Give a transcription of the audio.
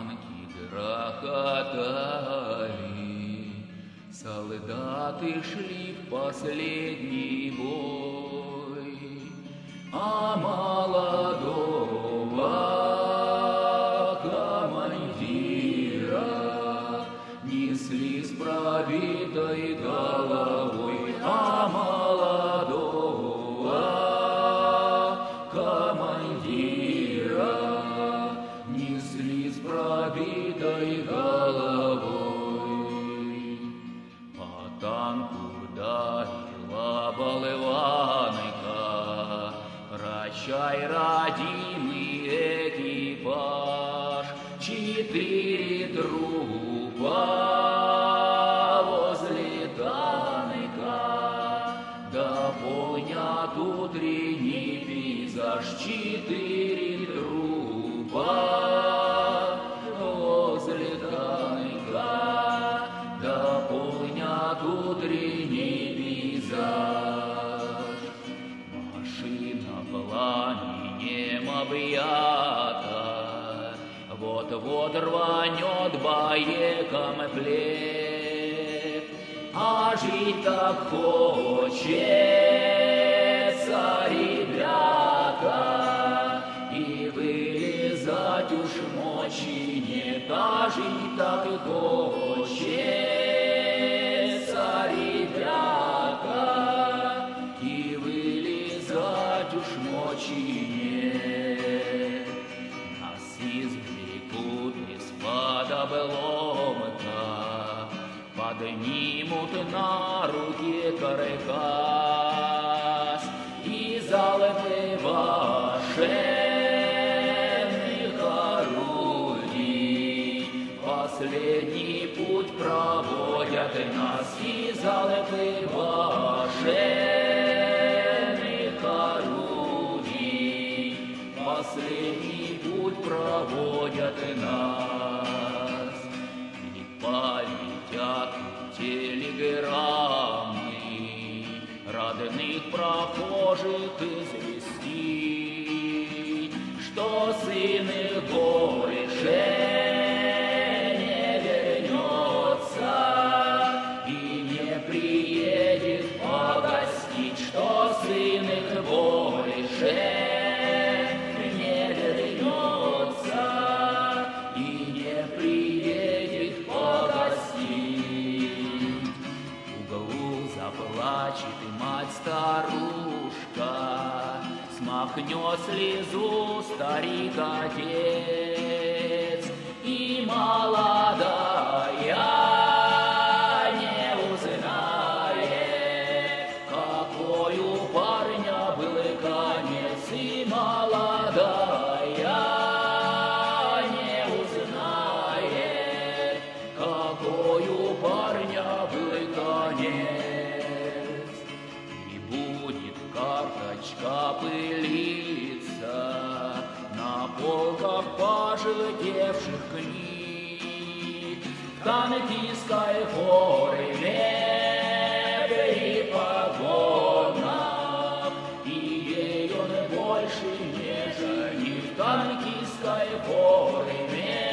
танки грохотали, солдаты шли в последний бой, а молодого командира несли с пробитой головой, а молодого командира несли с пробитой головой. По танку ударила болванка, прощай, родимый экипаж, 4 трупа возле танка дополнят утренний пейзаж. 4 трупа возле танка дополнят утренний пейзаж. Машина пламенем объята, вот-вот рванет боекомплект, а жить так хочется, ребята, и вылезать уж мочи нет, а жить так и хочется, ребята, и вылезать уж мочи нет. Нас извлекут из-под обломка, поднимут на руки каркас и залпы башенных орудий последний путь проводят нас, и залпы башенных орудий последний путь проводят нас. И полетят телеграммы родных прохожих известить, что сын их больше не вернется и не приедет погостить, что сын их больше не вернется и не приедет погостить. В углу заплачет мать-старушка, смахнет слезу старик-отец, и молодая не узнает, какой у парня был конец, и молодая не узнает, какой у парня был конец. И будет карточка пылиться на полках пожелтевших книг, в танкистской форме и погонах, и ей он больше не женит. В танкистской форме